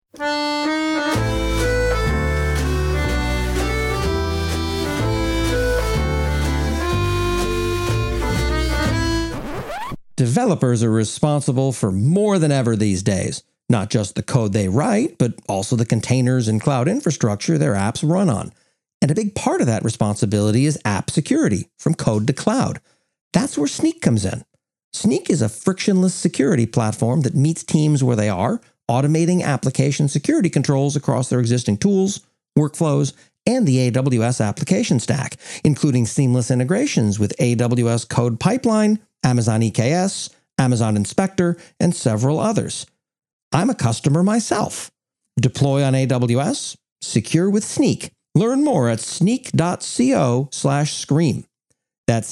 Developers are responsible for more than ever these days. Not just the code they write, but also the containers and cloud infrastructure their apps run on. And a big part of that responsibility is app security, from code to cloud. That's where Snyk comes in. Snyk is a frictionless security platform that meets teams where they are, automating application security controls across their existing tools, workflows, and the AWS application stack, including seamless integrations with AWS Code Pipeline, Amazon EKS, Amazon Inspector, and several others. I'm a customer myself. Deploy on AWS, secure with Snyk. Learn more at snyk.co/scream. That's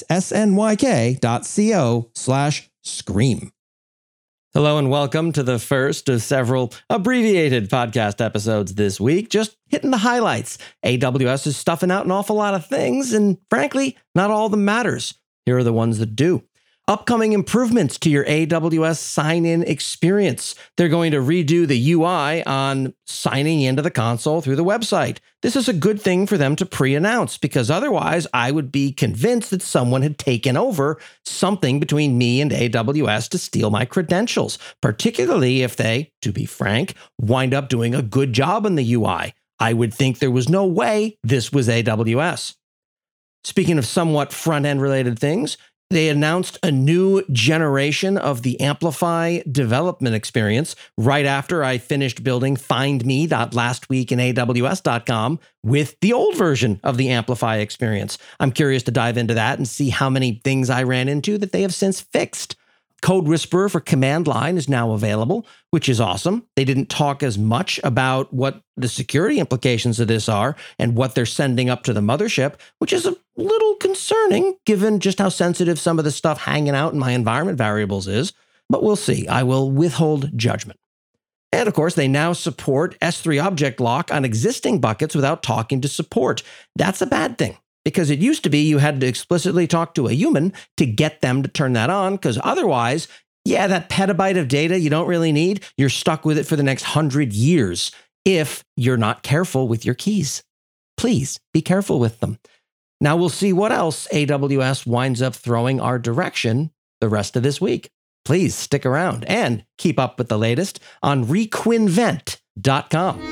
snyk.co/scream. Hello and welcome to the first of several abbreviated podcast episodes this week. Just hitting the highlights. AWS is stuffing out an awful lot of things, and frankly, not all of them matters. Here are the ones that do. Upcoming improvements to your AWS sign-in experience. They're going to redo the UI on signing into the console through the website. This is a good thing for them to pre-announce, because otherwise I would be convinced that someone had taken over something between me and AWS to steal my credentials, particularly if they, to be frank, wind up doing a good job on the UI. I would think there was no way this was AWS. Speaking of somewhat front-end related things, they announced a new generation of the Amplify development experience right after I finished building findme.lastweekinaws.com with the old version of the Amplify experience. I'm curious to dive into that and see how many things I ran into that they have since fixed. Code Whisperer for command line is now available, which is awesome. They didn't talk as much about what the security implications of this are and what they're sending up to the mothership, which is a little concerning given just how sensitive some of the stuff hanging out in my environment variables is. But we'll see. I will withhold judgment. And of course, they now support S3 object lock on existing buckets without talking to support. That's a bad thing, because it used to be you had to explicitly talk to a human to get them to turn that on, because otherwise, that petabyte of data you don't really need, you're stuck with it for the next 100 years if you're not careful with your keys. Please be careful with them. Now we'll see what else AWS winds up throwing our direction the rest of this week. Please stick around and keep up with the latest on requinvent.com.